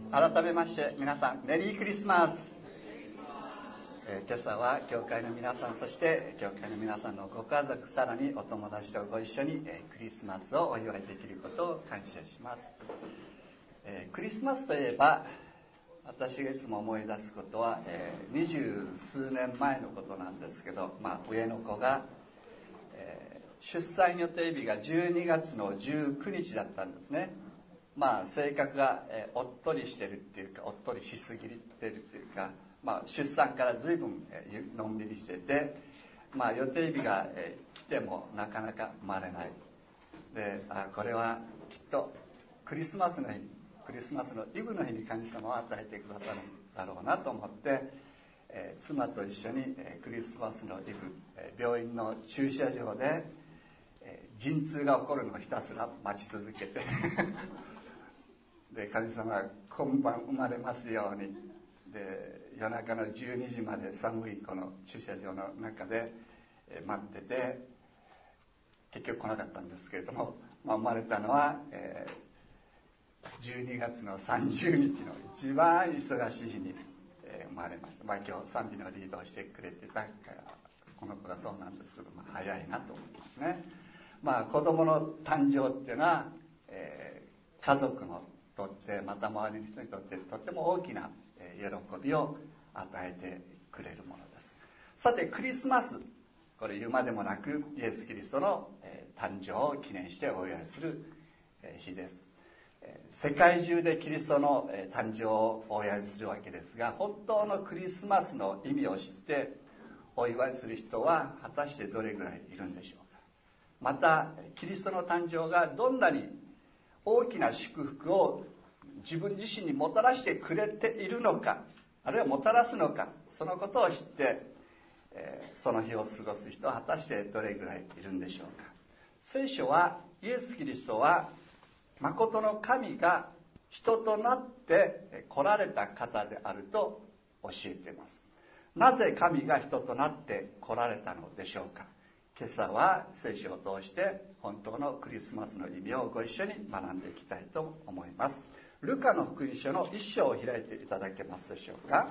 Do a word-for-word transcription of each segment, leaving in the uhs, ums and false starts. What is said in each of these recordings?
改めまして皆さんメリークリスマス。えー、今朝は教会の皆さん、そして教会の皆さんのご家族、さらにお友達とご一緒に、えー、クリスマスをお祝いできることを感謝します。えー、クリスマスといえば私がいつも思い出すことは、えー、二十数年前のことなんですけど、まあ、上の子が、えー、出産予定日がじゅうにがつのじゅうくにちだったんですね。まあ、性格が、えー、おっとりしてるっていうか、おっとりしすぎてるっていうか、まあ、出産から随分、えー、のんびりしてて、まあ、予定日が、えー、来てもなかなか生まれない。で、あ、これはきっとクリスマスの日に、クリスマスのイブの日に神様を与えてくださるんだろうなと思って、えー、妻と一緒に、えー、クリスマスのイブ、えー、病院の駐車場で、えー、陣痛が起こるのをひたすら待ち続けてで、神様が今晩生まれますように、で、夜中のじゅうにじまで寒いこの駐車場の中で、えー、待ってて、結局来なかったんですけれども、まあ、生まれたのは、えー、じゅうにがつのさんじゅうにちの一番忙しい日に、えー、生まれました。まあ、今日賛美のリードをしてくれてたこの子がそうなんですけど、まあ、早いなと思いますね。まあ、子供の誕生っていうのは、えー、家族のとってまた周りの人にとってとっても大きな喜びを与えてくれるものです。さて、クリスマス、これ言うまでもなくイエス・キリストの誕生を記念してお祝いする日です。世界中でキリストの誕生をお祝いするわけですが、本当のクリスマスの意味を知ってお祝いする人は果たしてどれぐらいいるんでしょうか。またキリストの誕生がどんなに大きな祝福を自分自身にもたらしてくれているのか、あるいはもたらすのか、そのことを知って、えー、その日を過ごす人は果たしてどれぐらいいるんでしょうか。聖書はイエス・キリストは誠の神が人となって来られた方であると教えています。なぜ神が人となって来られたのでしょうか。今朝は聖書を通して本当のクリスマスの意味をご一緒に学んでいきたいと思います。ルカの福音書の一章を開いていただけますでしょうか。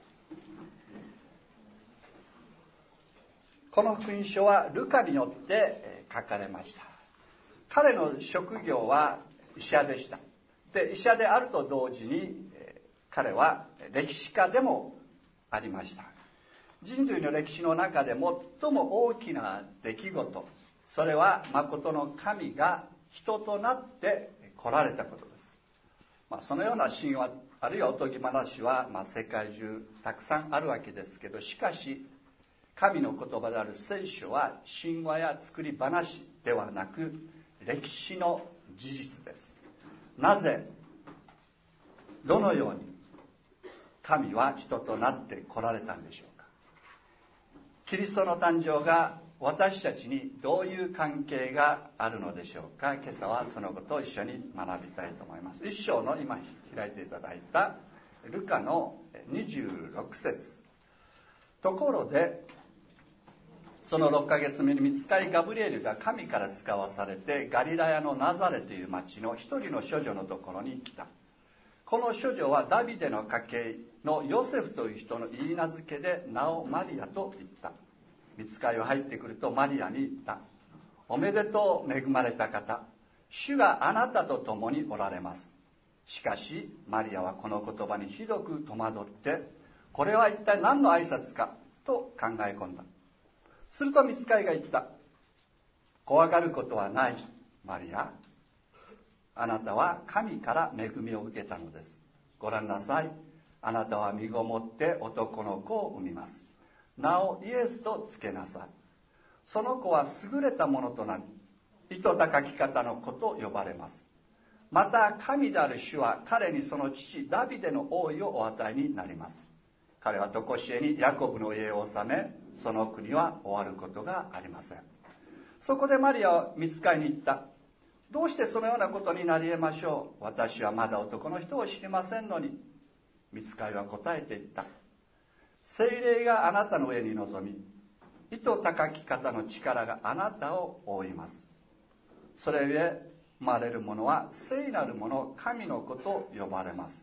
この福音書はルカによって書かれました。彼の職業は医者でした。で、医者であると同時に彼は歴史家でもありました。人類の歴史の中で最も大きな出来事、それは誠の神が人となって来られたことです。まあ、そのような神話あるいはおとぎ話は、まあ、世界中たくさんあるわけですけど、しかし神の言葉である聖書は神話や作り話ではなく歴史の事実です。なぜ、どのように神は人となって来られたんでしょうか。キリストの誕生が私たちにどういう関係があるのでしょうか。今朝はそのことを一緒に学びたいと思います。一章の今開いていただいたルカのにじゅうろく節。ところでそのろっかげつめに御使いガブリエルが神から使わされてガリラヤのナザレという町の一人の処女のところに来た。この処女はダビデの家系のヨセフという人の言い名付けで名をマリアと言った。御使いは入ってくるとマリアに言った。おめでとう恵まれた方、主があなたと共におられます。しかしマリアはこの言葉にひどく戸惑って、これは一体何の挨拶かと考え込んだ。すると御使いが言った。怖がることはない、マリア。あなたは神から恵みを受けたのです。ご覧なさい。あなたは身ごもって男の子を産みます。名をイエスとつけなさい。その子は優れたものとなり、糸高き方の子と呼ばれます。また神である主は彼にその父ダビデの王位をお与えになります。彼は常しえにヤコブの家を治め、その国は終わることがありません。そこでマリアは御使いに言った。どうしてそのようなことになり得ましょう。私はまだ男の人を知りませんのに。御使いは答えて言った。聖霊があなたの上に臨み、糸高き方の力があなたを覆います。それゆえ生まれるものは聖なるもの、神の子と呼ばれます。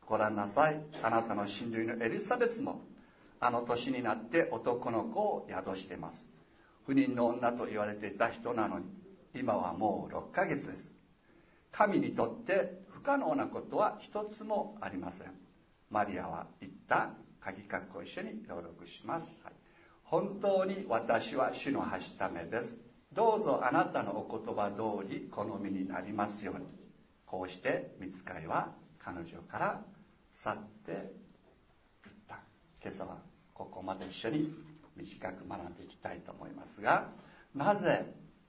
ご覧なさい、あなたの親類のエリザベスもあの年になって男の子を宿しています。不妊の女と言われていた人なのに今はもうろっかげつです。神にとって不可能なことは一つもありません。マリアは言った。鍵括弧一緒に朗読します、はい、本当に私は主のはしためです。どうぞあなたのお言葉通り好みになりますように。こうして御使いは彼女から去っていった。今朝はここまで一緒に短く学んでいきたいと思いますが、なぜ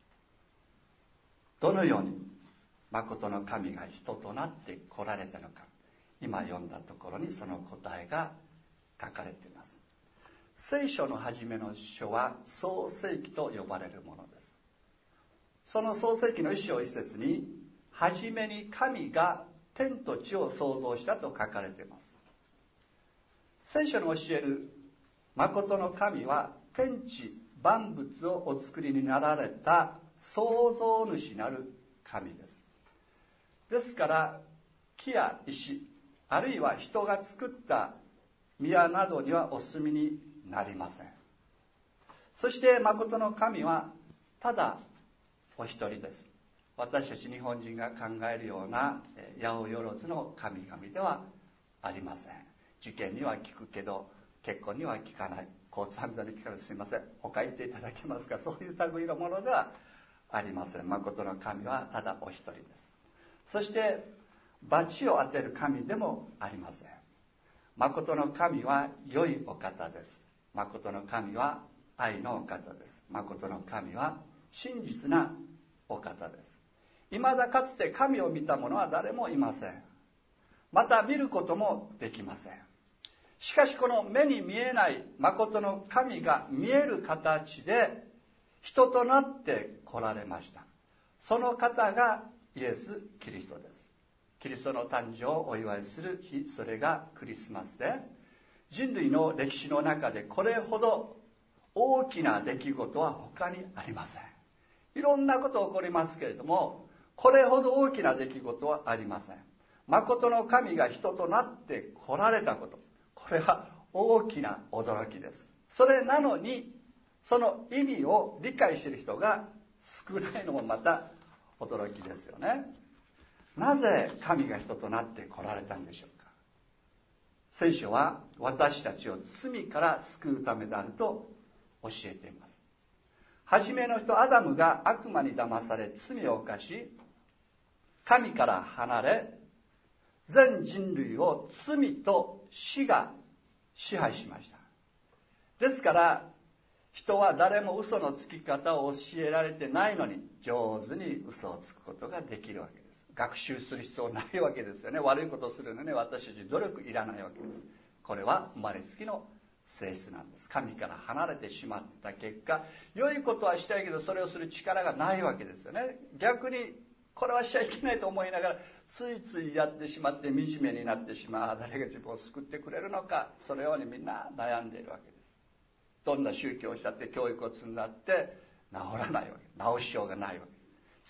どのように真の神が人となって来られたのか、今読んだところにその答えが書かれています。聖書の初めの書は創世記と呼ばれるものです。その創世記の一章一節に、初めに神が天と地を創造したと書かれています。聖書の教える真の神は天地万物をお作りになられた創造主なる神です。ですから木や石、あるいは人が作った宮などにはお住みになりません。そして真の神はただお一人です。私たち日本人が考えるような八百万の神々ではありません。受験には聞くけど結婚には聞かない、交通安全に聞かない、すいません、他言っていただけますか。そういう類のものではありません。真の神はただお一人です。そして罰を当てる神でもありません。真の神は良いお方です。真の神は愛のお方です。真の神は真実なお方です。未だかつて神を見た者は誰もいません。また見ることもできません。しかしこの目に見えない真の神が見える形で人となって来られました。その方がイエス・キリストです。キリストの誕生をお祝いする日、それがクリスマスで、人類の歴史の中でこれほど大きな出来事は他にありません。いろんなこと起こりますけれども、これほど大きな出来事はありません。真の神が人となって来られたこと、これは大きな驚きです。それなのにその意味を理解している人が少ないのもまた驚きですよね。なぜ神が人となって来られたんでしょうか。聖書は私たちを罪から救うためであると教えています。初めの人アダムが悪魔に騙され罪を犯し、神から離れ、全人類を罪と死が支配しました。ですから人は誰も嘘のつき方を教えられてないのに上手に嘘をつくことができるわけです。学習する必要ないわけですよね。悪いことをするのに私たち努力いらないわけです。これは生まれつきの性質なんです。神から離れてしまった結果、良いことはしたいけどそれをする力がないわけですよね。逆にこれはしちゃいけないと思いながらついついやってしまって惨めになってしまう。誰が自分を救ってくれるのか、そのようにみんな悩んでいるわけです。どんな宗教をしたって教育を積んだって治らないわけ、治しようがないわけです。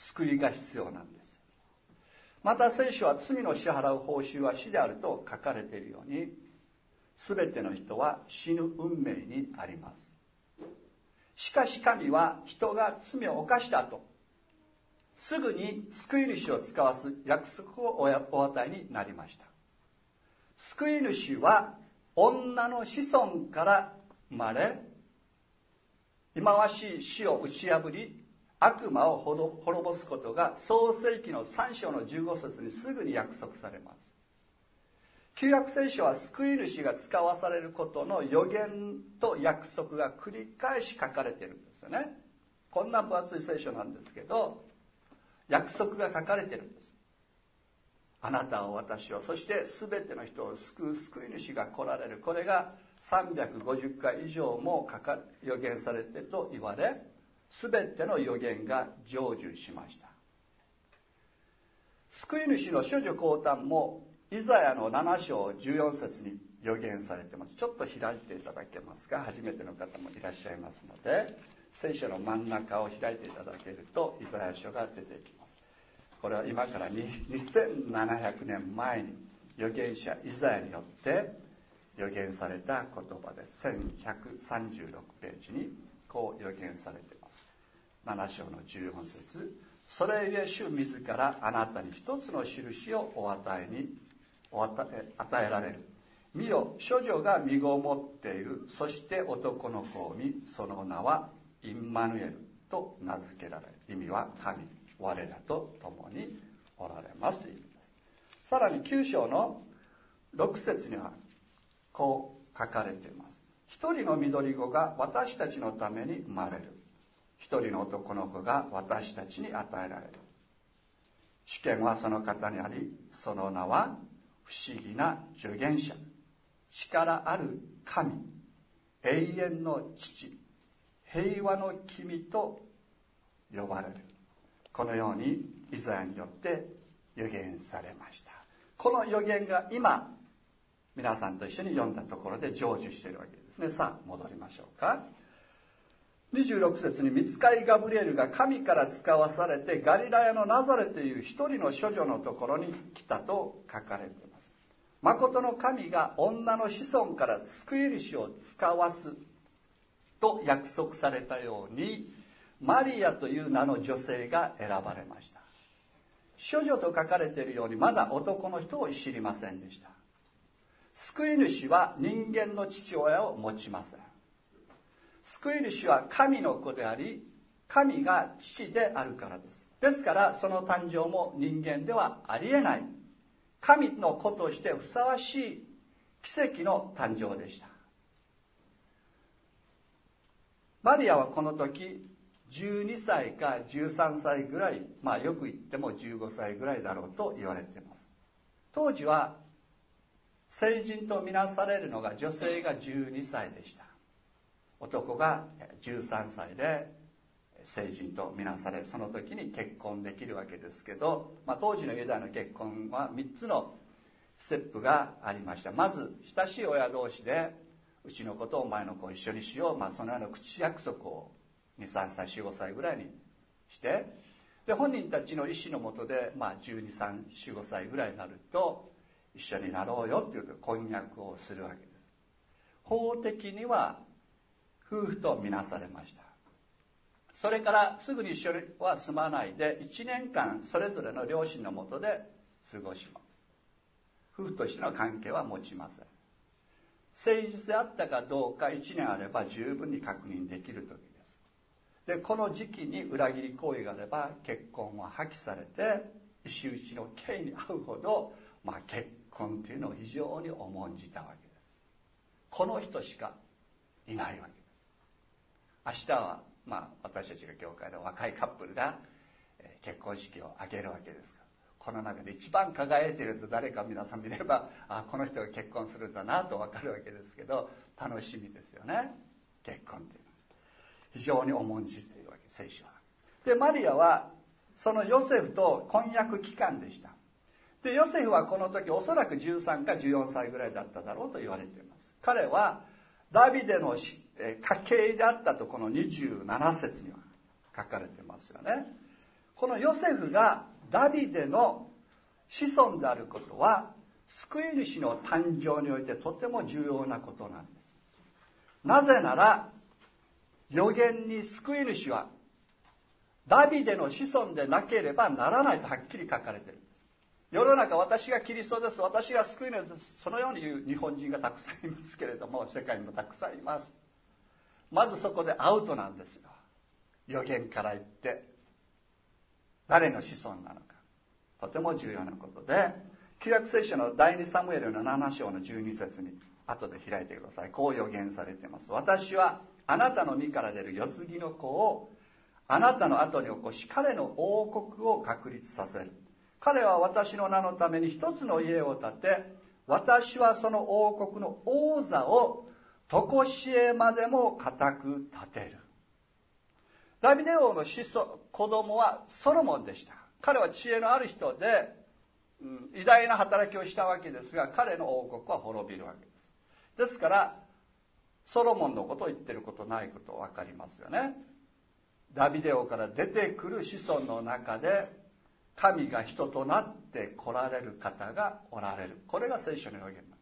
救いが必要なんです。また聖書は罪の支払う報酬は死であると書かれているように、全ての人は死ぬ運命にあります。しかし神は人が罪を犯した後、すぐに救い主を使わす約束をお与えになりました。救い主は女の子孫から生まれ、忌まわしい死を打ち破り悪魔を滅ぼすことが創世記のさん章のじゅうご節にすぐに約束されます。旧約聖書は救い主が使わされることの予言と約束が繰り返し書かれているんですよね。こんな分厚い聖書なんですけど、約束が書かれているんです。あなたを私を、そして全ての人を救う救い主が来られる。これがさんびゃくごじゅっかい以上も予言されていると言われ、全ての予言が成就しました。救い主の処女降誕もイザヤのなな章じゅうよん節に予言されています。ちょっと開いていただけますか。初めての方もいらっしゃいますので、聖書の真ん中を開いていただけるとイザヤ書が出てきます。これは今からにせんななひゃくねんまえに預言者イザヤによって預言された言葉です。せんひゃくさんじゅうろくページにこう預言されています。なな章のじゅうよん節、それゆえ主自らあなたに一つの印をお与えにお与え与えられる。見よ、処女が身ごもっている。そして男の子を見、その名はインマヌエルと名付けられる。意味は神、我らと共におられますという意味です。さらにきゅう章のろく節にはこう書かれています。一人の緑子が私たちのために生まれる。一人の男の子が私たちに与えられる。主権はその方にあり、その名は不思議な助言者、力ある神、永遠の父、平和の君と呼ばれる。このようにイザヤによって預言されました。この預言が今皆さんと一緒に読んだところで成就しているわけですね。さあ戻りましょうか。にじゅうろく節に、御使いガブリエルが神から使わされてガリラヤのナザレという一人の処女のところに来たと書かれています。誠の神が女の子孫から救い主を使わすと約束されたように、マリアという名の女性が選ばれました。処女と書かれているようにまだ男の人を知りませんでした。救い主は人間の父親を持ちません。救い主は神の子であり、神が父であるからです。ですからその誕生も人間ではありえない、神の子としてふさわしい奇跡の誕生でした。マリアはこの時じゅうにさいかじゅうさんさいぐらい、まあよく言ってもじゅうごさいぐらいだろうと言われています。当時は成人とみなされるのが女性がじゅうにさいでした。男がじゅうさんさいで成人とみなされ、その時に結婚できるわけですけど、まあ、当時のユダヤの結婚はみっつのステップがありました。まず親しい親同士で、うちの子とお前の子を一緒にしよう、まあ、そのような口約束をに、さんさい、よん、ごさいぐらいにして、で本人たちの意思のもとで、まあ、じゅうに、さん、よん、ごさいぐらいになると一緒になろうよっていう婚約をするわけです。法的には夫婦とみなされました。それからすぐに一緒には住まないで、いちねんかんそれぞれの両親のもとで過ごします。夫婦としての関係は持ちません。誠実であったかどうかいちねんあれば十分に確認できる時です。でこの時期に裏切り行為があれば結婚は破棄されて、石打ちの刑に遭うほど、まあ、結婚というのを非常に重んじたわけです。この人しかいないわけです。明日は、まあ、私たちが教会で若いカップルが結婚式を挙げるわけですから、この中で一番輝いていると誰か皆さん見れば、あ、この人が結婚するんだなと分かるわけですけど、楽しみですよね。結婚というのは非常に重んじているわけ、聖書は。でマリアはそのヨセフと婚約期間でした。でヨセフはこの時おそらくじゅうさんかじゅうよんさいぐらいだっただろうと言われています。彼はダビデの家系であったとこのにじゅうなな節には書かれてますよね。このヨセフがダビデの子孫であることは救い主の誕生においてとても重要なことなんです。なぜなら預言に救い主はダビデの子孫でなければならないとはっきり書かれているんです。世の中、私がキリストです、私が救い主です、そのように言う日本人がたくさんいますけれども、世界にもたくさんいます。まずそこでアウトなんですよ。預言から言って誰の子孫なのか、とても重要なことで、旧約聖書の第二サムエルのなな章のじゅうに節に後で開いてください。こう預言されています。私はあなたの身から出る世継ぎの子をあなたの後に起こし、彼の王国を確立させる。彼は私の名のために一つの家を建て、私はその王国の王座を常しえまでも固く立てる。ダビデ王の子孫、子供はソロモンでした。彼は知恵のある人で、うん、偉大な働きをしたわけですが、彼の王国は滅びるわけです。ですからソロモンのことを言ってることないこと分かりますよね。ダビデ王から出てくる子孫の中で神が人となって来られる方がおられる。これが聖書の予言なんです。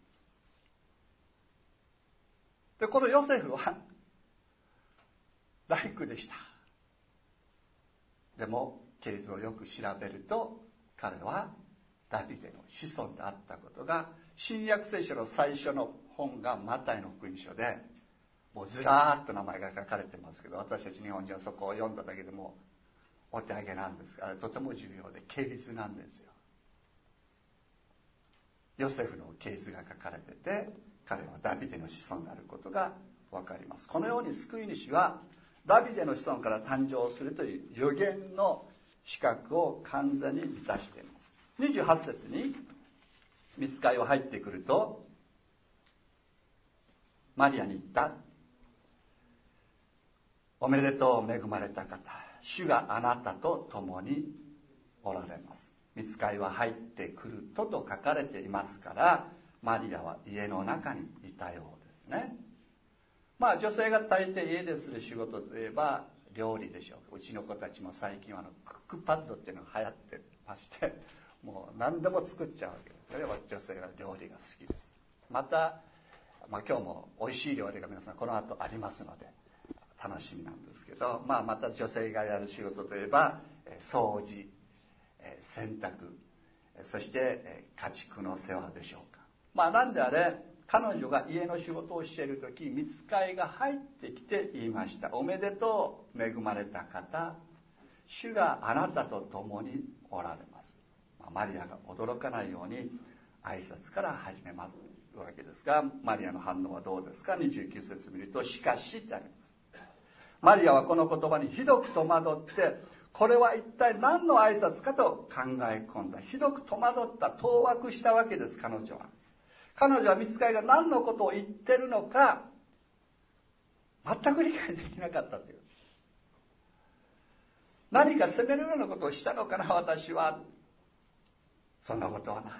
で、このヨセフは大工でした。でも経図をよく調べると、彼はダビデの子孫であったことが、新約聖書の最初の本がマタイの福音書で、もうずらーっと名前が書かれてますけど、私たち日本人はそこを読んだだけでもお手上げなんですが、とても重要で経図なんですよ。ヨセフの経図が書かれてて、彼はダビデの子孫であることが分かります。このように救い主はダビデの子孫から誕生するという予言の資格を完全に満たしています。にじゅうはち節に御使いは入ってくると、マリアに言った。おめでとう恵まれた方、主があなたと共におられます。御使いは入ってくるとと書かれていますから、マリアは家の中にいたようですね。まあ女性が大抵家でする仕事といえば料理でしょう。うちの子たちも最近はあのクックパッドっていうのが流行ってまして、もう何でも作っちゃうわけです。それは女性は料理が好きです。また、まあ、今日も美味しい料理が皆さんこの後ありますので楽しみなんですけど、まあ、また女性がやる仕事といえば掃除、洗濯、そして家畜の世話でしょうか。まあなんであれ、彼女が家の仕事をしているとき、御使いが入ってきて言いました。おめでとう恵まれた方、主があなたと共におられます。まあ、マリアが驚かないように挨拶から始めますわけですが、マリアの反応はどうですか。にじゅうきゅう節見ると、しかしってあります。マリアはこの言葉にひどく戸惑って、これは一体何の挨拶かと考え込んだ。ひどく戸惑った、当惑したわけです。彼女は彼女は御使いが何のことを言ってるのか全く理解できなかったという。何か責めるようなことをしたのかな、私は。そんなことはない。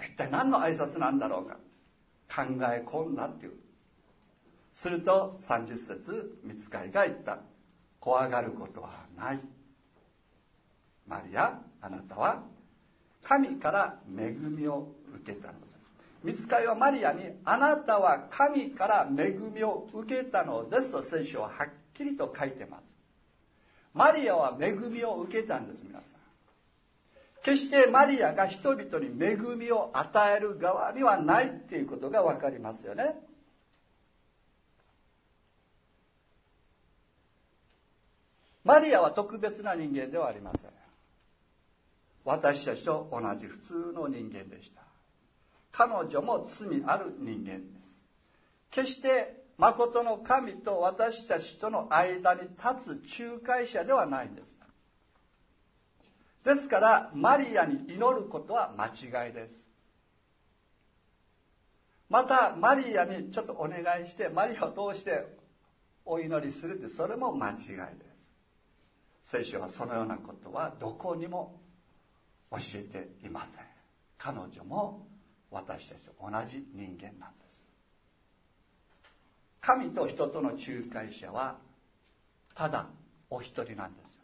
一体何の挨拶なんだろうか考え込んだっていう。するとさんじゅう節、御使いが言った。怖がることはない。マリア、あなたは神から恵みを受けたのです。御使いはマリアに、あなたは神から恵みを受けたのですと聖書ははっきりと書いてます。マリアは恵みを受けたんです。皆さん、決してマリアが人々に恵みを与える側にはないっていうことが分かりますよね。マリアは特別な人間ではありません。私たちと同じ普通の人間でした。彼女も罪ある人間です。決して誠の神と私たちとの間に立つ仲介者ではないんです。ですからマリアに祈ることは間違いです。またマリアにちょっとお願いして、マリアを通してお祈りするって、それも間違いです。聖書はそのようなことはどこにも教えていません。彼女も私たちと同じ人間なんです。神と人との仲介者はただお一人なんですよ。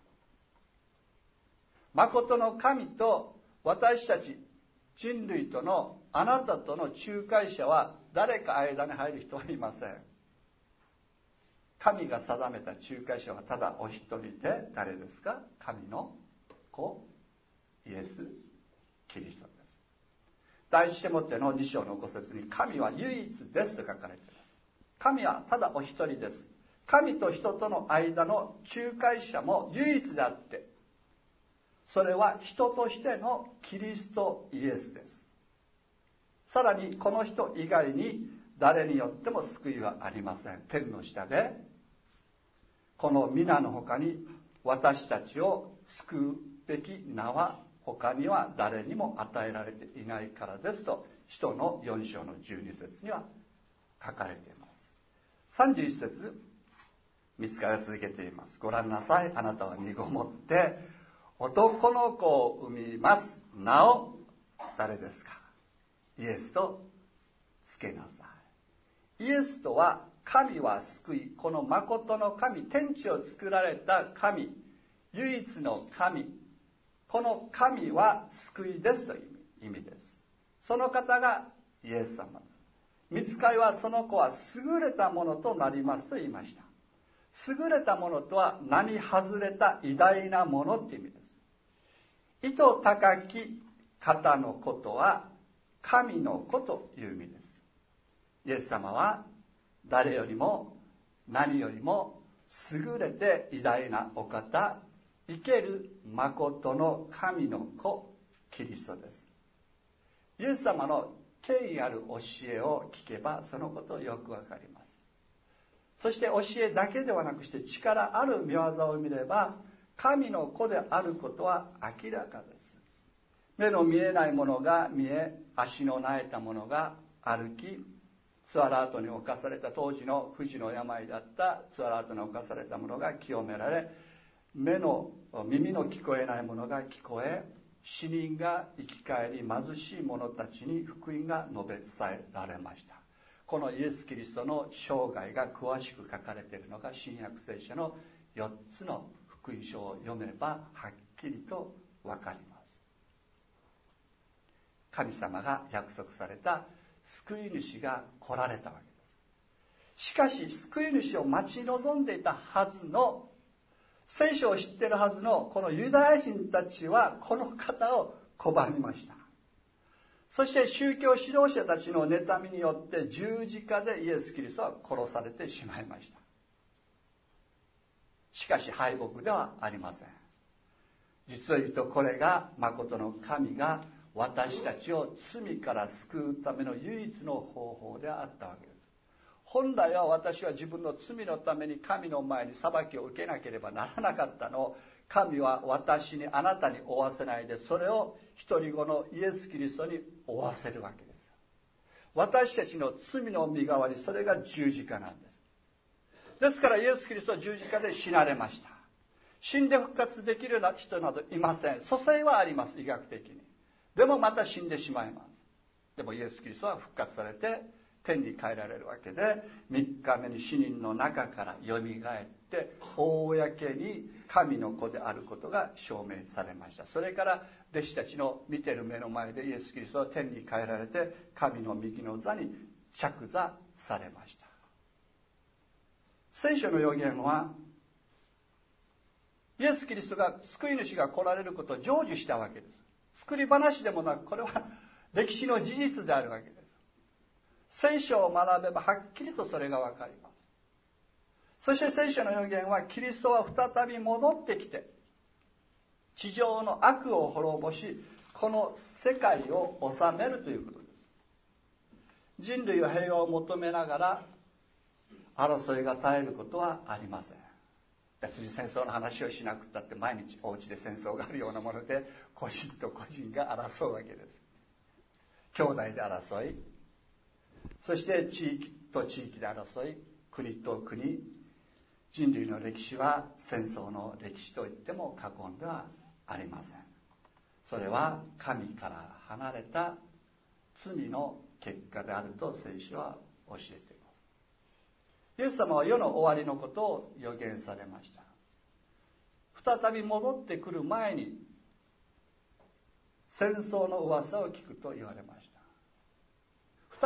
誠の神と私たち人類との、あなたとの仲介者は誰か間に入る人はいません。神が定めた仲介者はただお一人で、誰ですか。神の子イエス・キリストです。第一テモテのに章のご節に、神は唯一ですと書かれています。神はただお一人です。神と人との間の仲介者も唯一であって、それは人としてのキリストイエスです。さらにこの人以外に誰によっても救いはありません。天の下でこの皆の他に私たちを救うべき名は他には誰にも与えられていないからですと、使徒のよん章のじゅうに節には書かれています。さんじゅういち節、御使いが続けています。ご覧なさい、あなたは身ごもって男の子を産みます。名を誰ですか。イエスとつけなさい。イエスとは神は救い、この誠の神、天地を作られた神、唯一の神、 この神は救いですという意味です。その方がイエス様です。御使いはその子は優れたものとなりますと言いました。優れたものとは並外れた偉大なものという意味です。意図高き方のことは神の子という意味です。イエス様は誰よりも何よりも優れて偉大なお方、生ける誠の神の子、キリストです。イエス様の権威ある教えを聞けばそのことよくわかります。そして教えだけではなくして力ある御業を見れば神の子であることは明らかです。目の見えないものが見え、足の苗えたものが歩き、ツアラートに侵された当時の不治の病だったツアラートに侵されたものが清められ、目の耳の聞こえないものが聞こえ、死人が生き返り、貧しい者たちに福音が述べ伝えられました。このイエス・キリストの生涯が詳しく書かれているのが新約聖書のよっつの福音書を読めばはっきりと分かります。神様が約束された救い主が来られたわけです。しかし救い主を待ち望んでいたはずの、聖書を知っているはずのこのユダヤ人たちはこの方を拒みました。そして宗教指導者たちの妬みによって十字架でイエス・キリストは殺されてしまいました。しかし敗北ではありません。実を言うとこれが誠の神が私たちを罪から救うための唯一の方法であったわけです。本来は私は自分の罪のために神の前に裁きを受けなければならなかったのを、神は私にあなたに負わせないで、それを一人子のイエス・キリストに負わせるわけです。私たちの罪の身代わり、それが十字架なんです。ですからイエス・キリストは十字架で死なれました。死んで復活できる人などいません。蘇生はあります、医学的に。でもまた死んでしまいます。でもイエス・キリストは復活されて天に帰られるわけで、みっかめに死人の中からよみがえって公に神の子であることが証明されました。それから弟子たちの見てる目の前でイエス・キリストは天に帰られて神の右の座に着座されました。聖書の預言はイエス・キリストが救い主が来られることを成就したわけです。作り話でもなく、これは歴史の事実であるわけです。聖書を学べばはっきりとそれが分かります。そして聖書の預言はキリストは再び戻ってきて地上の悪を滅ぼし、この世界を治めるということです。人類は平和を求めながら争いが絶えることはありません。別に戦争の話をしなくったって毎日お家で戦争があるようなもので、個人と個人が争うわけです。兄弟で争い、そして地域と地域で争い、国と国、人類の歴史は戦争の歴史といっても過言ではありません。それは神から離れた罪の結果であると聖書は教えています。イエス様は世の終わりのことを予言されました。再び戻ってくる前に戦争の噂を聞くと言われました。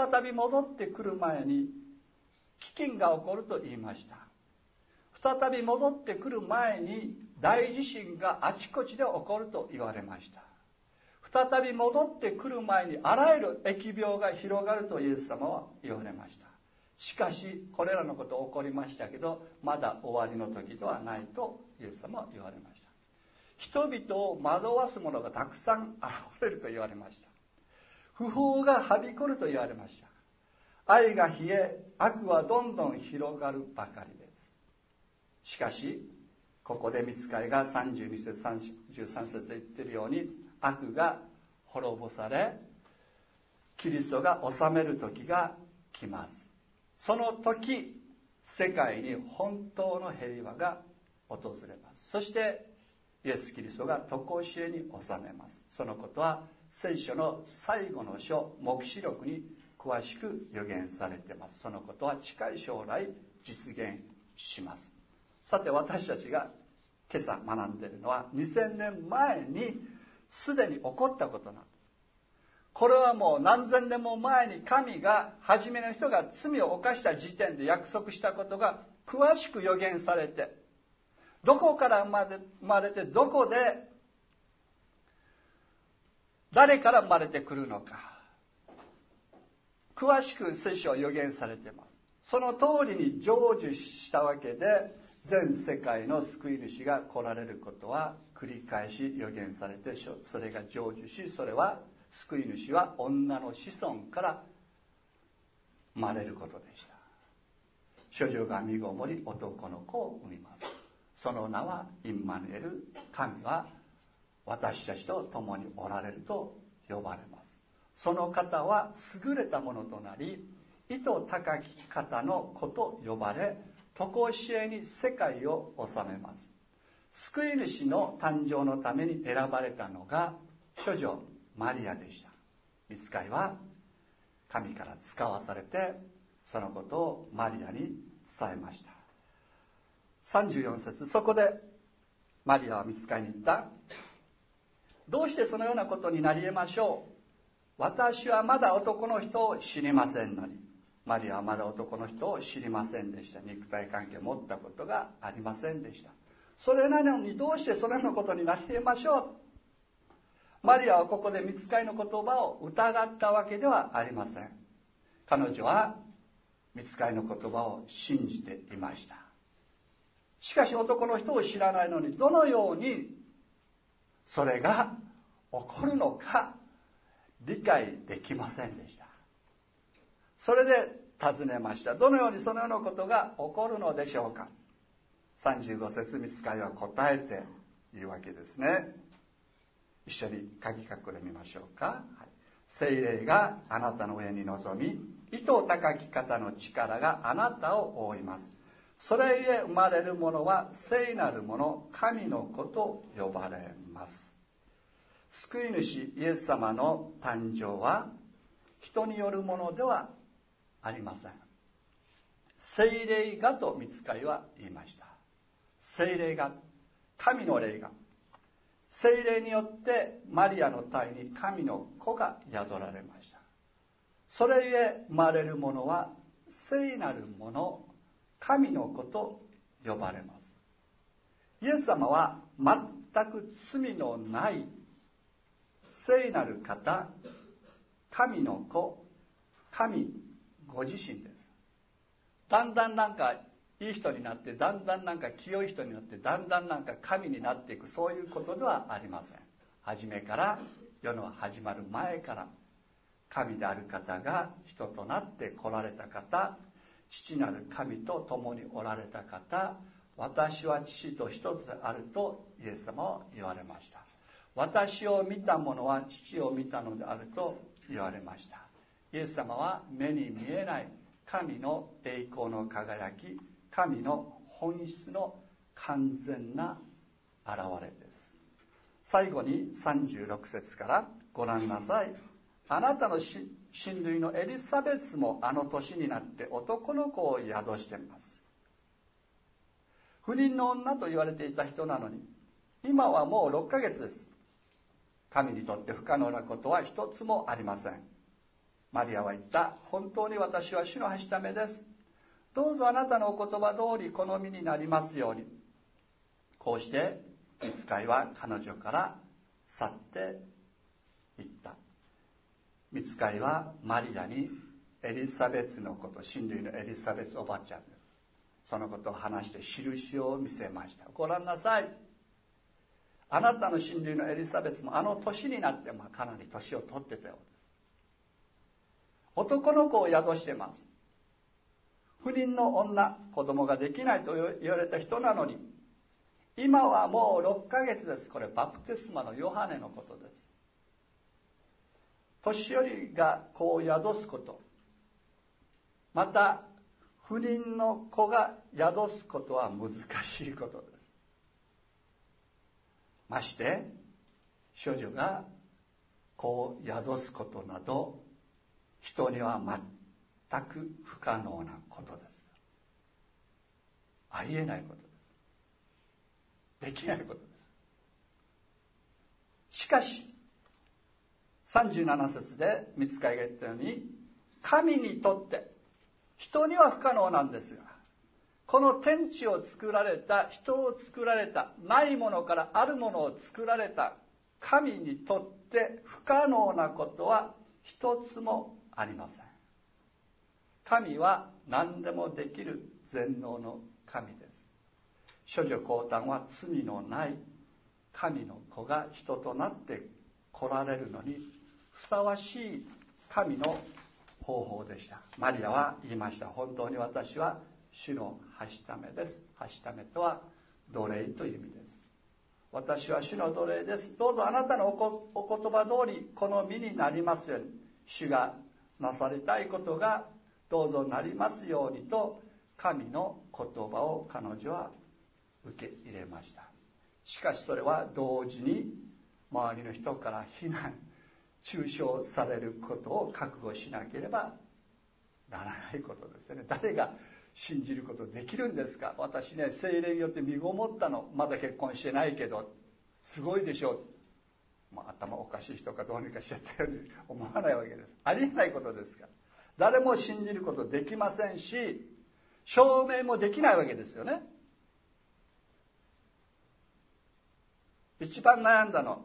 再び戻ってくる前に飢饉が起こると言いました。再び戻ってくる前に大地震があちこちで起こると言われました。再び戻ってくる前にあらゆる疫病が広がるとイエス様は言われました。しかしこれらのこと起こりましたけど、まだ終わりの時ではないとイエス様は言われました。人々を惑わす者がたくさん現れると言われました。不法がはびこると言われました。愛が冷え、悪はどんどん広がるばかりです。しかしここで御使いがさんじゅうに節さんじゅうさん節で言っているように、悪が滅ぼされキリストが治める時が来ます。その時世界に本当の平和が訪れます。そしてイエス・キリストが常しえに治めます。そのことは聖書の最後の書黙示録に詳しく予言されています。そのことは近い将来実現します。さて私たちが今朝学んでいるのはにせんねんまえにすでに起こったことなんです。これはもう何千年も前に神が初めの人が罪を犯した時点で約束したことが詳しく予言されて、どこから生まれ、生まれてどこで誰から生まれてくるのか詳しく聖書は予言されています。その通りに成就したわけで、全世界の救い主が来られることは繰り返し予言されて、それが成就し、それは救い主は女の子孫から生まれることでした。処女が身ごもり男の子を産みます。その名はインマヌエル、神は私たちと共におられると呼ばれます。その方は優れたものとなり、意図高き方の子と呼ばれ、常しえに世界を治めます。救い主の誕生のために選ばれたのが処女マリアでした。御使いは神から使わされて、そのことをマリアに伝えました。さんじゅうよん節、そこでマリアは御使いに言った。どうしてそのようなことになり得ましょう。私はまだ男の人を知りませんのに。マリアはまだ男の人を知りませんでした。肉体関係を持ったことがありませんでした。それなのにどうしてそのようなことになり得ましょう。マリアはここで御使いの言葉を疑ったわけではありません。彼女は御使いの言葉を信じていました。しかし男の人を知らないのにどのようにそれが起こるのか理解できませんでした。それで尋ねました。どのようにそのようなことが起こるのでしょうか。さんじゅうご節、御使いは答えているわけですね。一緒に書き隠れみましょうか。はい、聖霊があなたの上に臨み、意図高き方の力があなたを覆います。それゆえ生まれるものは聖なるもの、神の子と呼ばれます。救い主イエス様の誕生は人によるものではありません。聖霊がと御使いは言いました。聖霊が、神の霊が、聖霊によってマリアの体に神の子が宿られました。それゆえ生まれるものは聖なるもの、神の子と呼ばれます。イエス様は全く罪のない聖なる方、神の子、神ご自身です。だんだんなんかいい人になって、だんだんなんか清い人になって、だんだんなんか神になっていく、そういうことではありません。初めから、世の始まる前から神である方が人となって来られた方、父なる神と共におられた方、私は父と一つであるとイエス様は言われました。私を見た者は父を見たのであると言われました。イエス様は目に見えない神の栄光の輝き、神の本質の完全な現れです。最後にさんじゅうろく節からご覧なさい。あなたの親類のエリザベスもあの年になって男の子を宿しています。不妊の女と言われていた人なのに、今はもうろっかげつです。神にとって不可能なことは一つもありません。マリアは言った。本当に私は主のはしためです。どうぞあなたのお言葉通り好みになりますように。こうして御使いは彼女から去っていった。御使いはマリアにエリザベスのこと、親類のエリザベスおばちゃん、そのことを話して印を見せました。ご覧なさい。あなたの親類のエリザベスもあの年になって、まあ、かなり年を取ってたようです。男の子を宿してます。不妊の女、子供ができないと言われた人なのに、今はもうろっかげつです。これバプテスマのヨハネのことです。年寄りが子を宿すこと、また不妊の子が宿すことは難しいことです。まして処女が子を宿すことなど人には全く不可能なことです。ありえないことです。できないことです。 しかしさんじゅうなな節で御使いが言ったように、神にとって人には不可能なんですが、この天地を作られた、人を作られた、ないものからあるものを作られた神にとって不可能なことは一つもありません。神は何でもできる全能の神です。処女降誕は罪のない神の子が人となって来られるのにふさわしい神の方法でした。マリアは言いました。本当に私は主のはしためです。はしためとは奴隷という意味です。私は主の奴隷です。どうぞあなたのお言葉通りこの身になりますように、主がなされたいことがどうぞなりますようにと、神の言葉を彼女は受け入れました。しかしそれは同時に周りの人から非難、中傷されることを覚悟しなければならないことですよね。誰が信じることできるんですか。私ね、聖霊によって身ごもったの。まだ結婚してないけどすごいでしょう。まあ、頭おかしい人かどうにかしちゃったように思わないわけです。ありえないことですから。誰も信じることできませんし、証明もできないわけですよね。一番悩んだの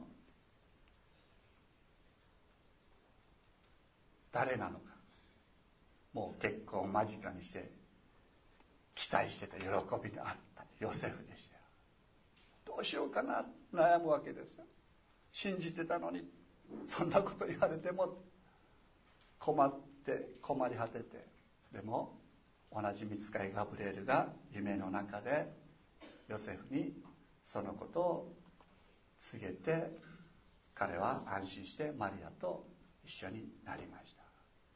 誰なのか。もう結婚を間近にして期待してた、喜びのあったヨセフでしたよ。どうしようかな悩むわけですよ。信じてたのにそんなこと言われても困って困り果てて、でも同じ御使いガブリエルが夢の中でヨセフにそのことを告げて、彼は安心してマリアと一緒になりました。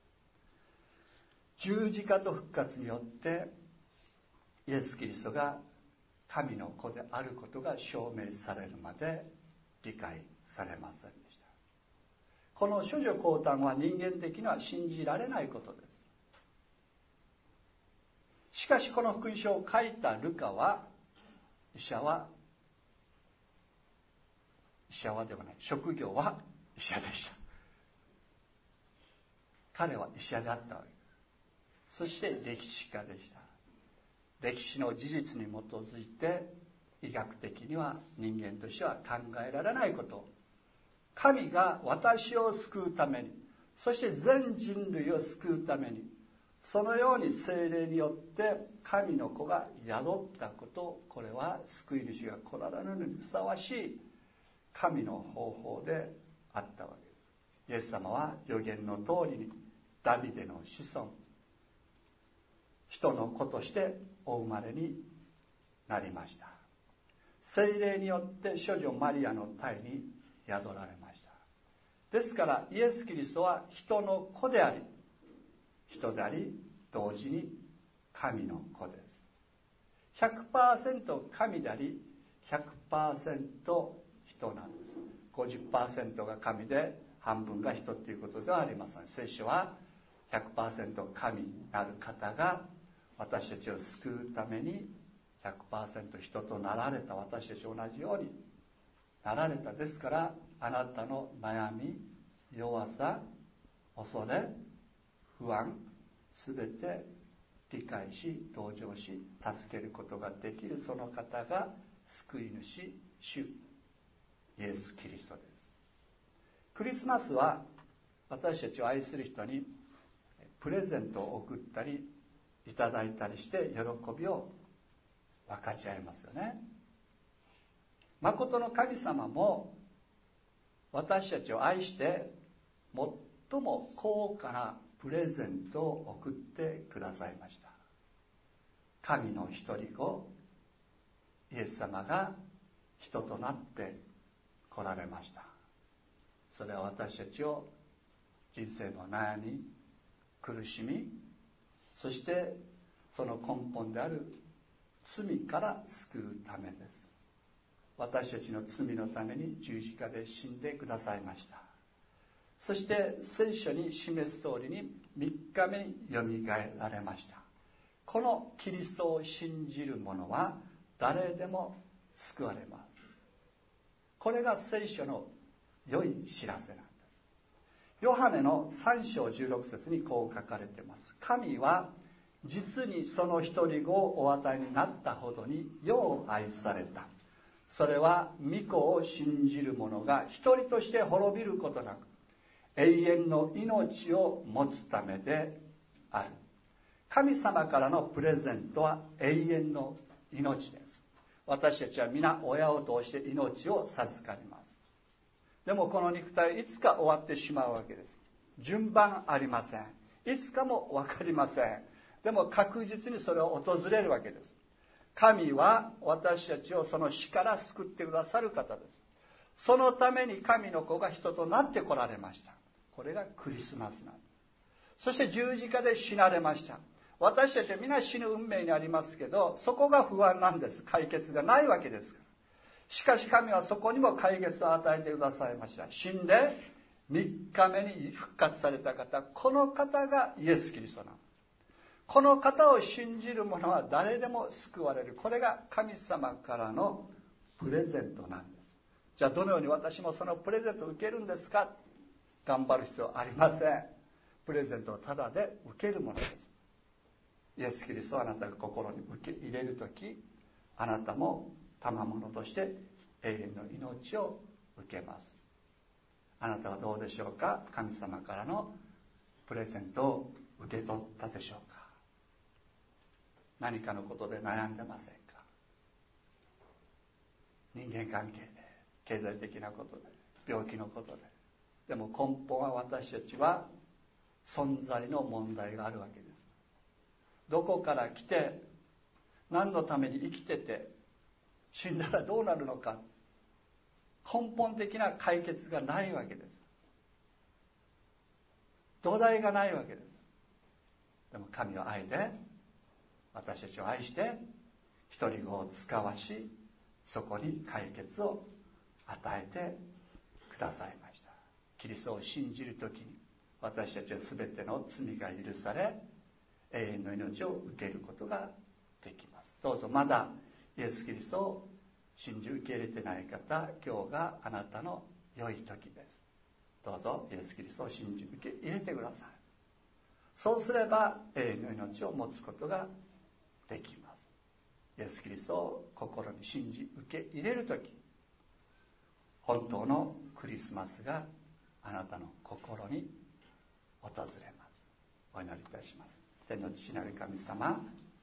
十字架と復活によってイエス・キリストが神の子であることが証明されるまで理解されませんでした。この処女降誕は人間的には信じられないことです。しかしこの福音書を書いたルカは、医者は医者はではない、職業は医者でした。彼は医者であったわけです。そして歴史家でした。歴史の事実に基づいて医学的には人間としては考えられないことを、神が私を救うために、そして全人類を救うために、そのように聖霊によって神の子が宿ったこと、これは救い主が来られるのにふさわしい神の方法であったわけです。イエス様は預言の通りにダビデの子孫、人の子としてお生まれになりました。聖霊によって処女マリアの胎に宿られました。ですからイエス・キリストは人の子であり、人であり同時に神の子です。 ひゃくパーセント 神であり ひゃくパーセント 人なんです。 ごじゅっパーセント が神で半分が人ということではありません。聖書は ひゃくパーセント 神なる方が私たちを救うために ひゃくパーセント 人となられた、私たちと同じようになられた。ですからあなたの悩み、弱さ、恐れ、不安、すべて理解し同情し助けることができるその方が救い主、主イエス・キリストです。クリスマスは私たちを愛する人にプレゼントを送ったりいただいたりして喜びを分かち合いますよね。誠の神様も私たちを愛して最も高価なプレゼントを送ってくださいました。神の一人子イエス様が人となって来られました。それは私たちを人生の悩み、苦しみ、そしてその根本である罪から救うためです。私たちの罪のために十字架で死んでくださいました。そして聖書に示す通りにみっかめによみがえられました。このキリストを信じる者は誰でも救われます。これが聖書の良い知らせなんです。ヨハネのさん章じゅうろく節にこう書かれています。神は実にその一人子をお与えになったほどによう愛された。それは御子を信じる者が一人として滅びることなく永遠の命を持つためである。神様からのプレゼントは永遠の命です。私たちは皆親を通して命を授かります。でもこの肉体いつか終わってしまうわけです。順番ありません。いつかも分かりません。でも確実にそれを訪れるわけです。神は私たちをその死から救ってくださる方です。そのために神の子が人となって来られました。これがクリスマスなんです。そして十字架で死なれました。私たちは皆死ぬ運命にありますけど、そこが不安なんです。解決がないわけですから。しかし神はそこにも解決を与えてくださいました。死んでみっかめに復活された方、この方がイエス・キリストなんです。この方を信じる者は誰でも救われる。これが神様からのプレゼントなんです。じゃあどのように私もそのプレゼントを受けるんですか。頑張る必要ありません。プレゼントをただで受けるものです。イエス・キリストをあなたが心に受け入れるとき、あなたも賜物として永遠の命を受けます。あなたはどうでしょうか。神様からのプレゼントを受け取ったでしょうか。何かのことで悩んでませんか。人間関係で、経済的なことで、病気のことで。でも根本は私たちは存在の問題があるわけです。どこから来て、何のために生きてて、死んだらどうなるのか、根本的な解決がないわけです。土台がないわけです。でも神は愛で私たちを愛して一人子を使わし、そこに解決を与えてくださいました。キリストを信じるときに私たちは全ての罪が許され、永遠の命を受けることができます。どうぞまだイエス・キリストを信じ受け入れてない方、今日があなたの良い時です。どうぞイエス・キリストを信じ受け入れてください。そうすれば永遠の命を持つことができます。イエス・キリストを心に信じ受け入れる時、本当のクリスマスがあなたの心に訪れます。お祈りいたします。天の父なる神様、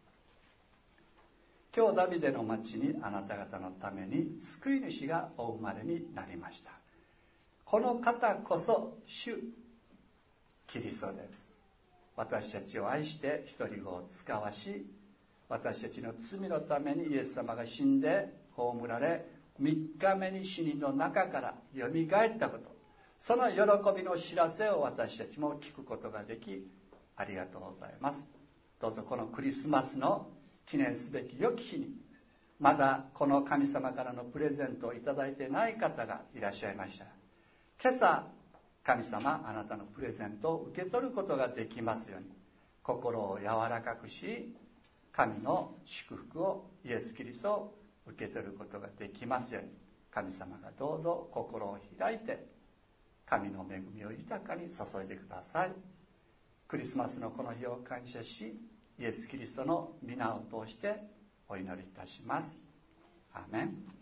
今日ダビデの町にあなた方のために救い主がお生まれになりました。この方こそ主キリストです。私たちを愛して一人子を使わし、私たちの罪のためにイエス様が死んで葬られ、みっかめに死人の中からよみがえったこと、その喜びの知らせを私たちも聞くことができ、ありがとうございます。どうぞこのクリスマスの記念すべき良き日に、まだこの神様からのプレゼントをいただいてない方がいらっしゃいました。今朝神様、あなたのプレゼントを受け取ることができますように、心を柔らかくし、神の祝福をイエス・キリストを受け取ることができますように、神様がどうぞ心を開いて神の恵みを豊かに注いでください。クリスマスのこの日を感謝し、イエス・キリストの皆を通してお祈りいたします。アーメン。